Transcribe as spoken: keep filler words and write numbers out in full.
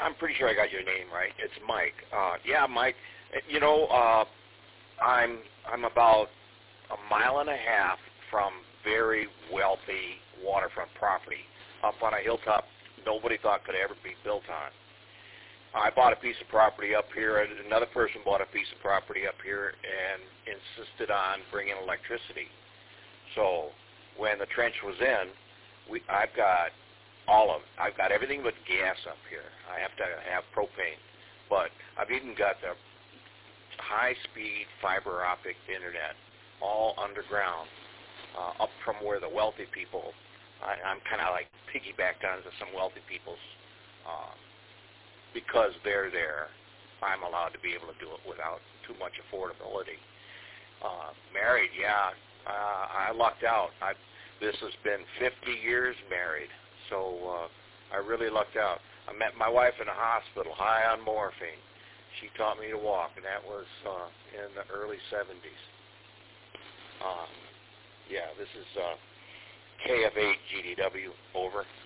I'm pretty sure I got your name right. It's Mike. Uh, yeah, Mike. You know, uh, I'm I'm about a mile and a half from very wealthy waterfront property up on a hilltop nobody thought could ever be built on. I bought a piece of property up here, and another person bought a piece of property up here and insisted on bringing electricity. So when the trench was in, we, I've got all of it. I've got everything but gas up here. I have to have propane. But I've even got the high-speed fiber optic internet all underground uh, up from where the wealthy people, I, I'm kind of like piggybacked onto some wealthy people's, uh, because they're there, I'm allowed to be able to do it without too much affordability. Uh, married, yeah, uh, I lucked out. I, this has been fifty years married, so uh, I really lucked out. I met my wife in a hospital, high on morphine. She taught me to walk, and that was uh, in the early seventies. Um, yeah, this is uh, K F eight G D W, over.